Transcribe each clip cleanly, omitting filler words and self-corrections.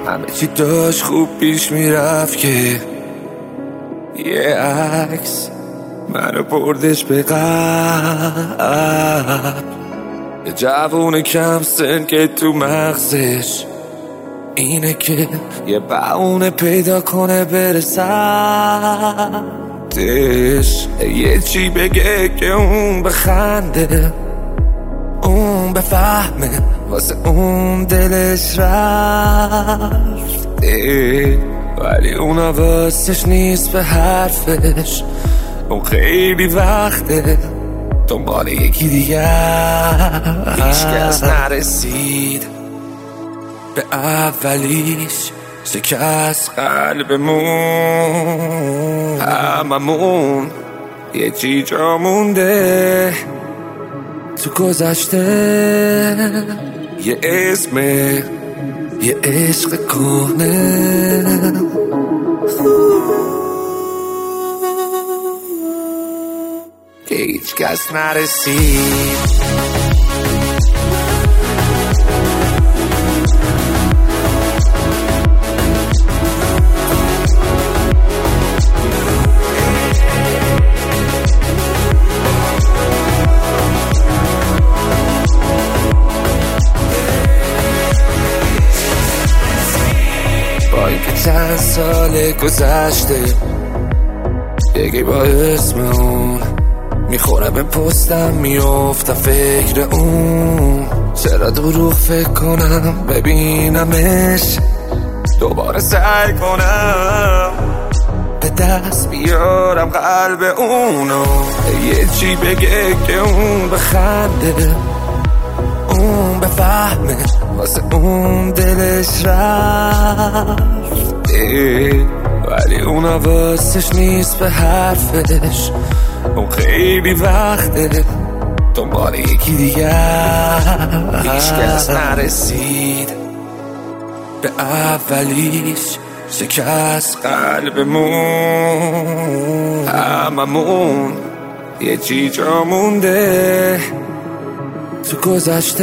همه چی داشت خوب پیش میرفت که یه عکس منو بردش به قبل، یه جوون کم سن که تو مغزش اینه که یه بهونه پیدا کنه برسدش، یه چی بگه که اون بخنده، اون بفهمه واسه اون دلش رفته، ولی اون حواسش نیست به حرفش، اون خیلی وقته دنبال یکی دیگه. هیچ کس نرسید به اولیش، شکست قلبمون، هممون یه چی جا مونده تو گذشته، یه اسم، یه عشق کهنه که هیچ کس نرسید. با اینکه چند سال گذشته دیگه با اسم اون میخورم به پستم، میافتم فکر اون، چرا دروغ فکر کنم ببینمش، دوباره سعی کنم به دست بیارم قلب اونو، یه چی بگه که اون بخنده، اون بفهمه واسه اون دلش رفته، ولی اون حواسش نیست به حرفش، اون خیلی وقته دنبال یکی دیگه. هیچ کس نرسید به اولیش، شکست قلبمون، هممون یه چی جا مونده تو گذشته،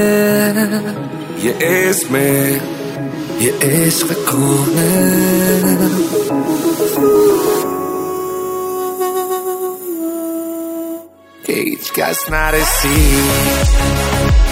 یه اسم، یه عشق کهنه که هیچ کس نرسید.